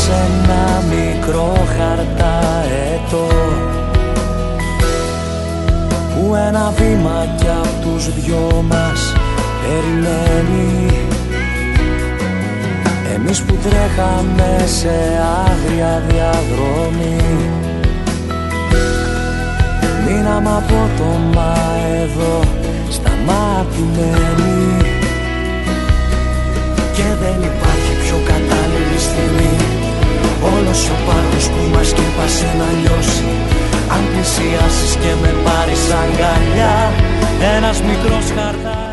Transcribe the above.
σε ένα μικρό χαρταετό, που ένα βήμα κι απ' τους δυο μας περιμένει. Εμείς που τρέχαμε σε άγρια διαδρομή, μείναμε απότομα εδώ σταματημένοι. Και δεν υπάρχει πιο κατάλληλη στιγμή, όλος ο πάγος που μας σκέπασε να λιώσει. Αν πλησιάσεις και με πάρεις αγκαλιά, ένας μικρός χαρτά.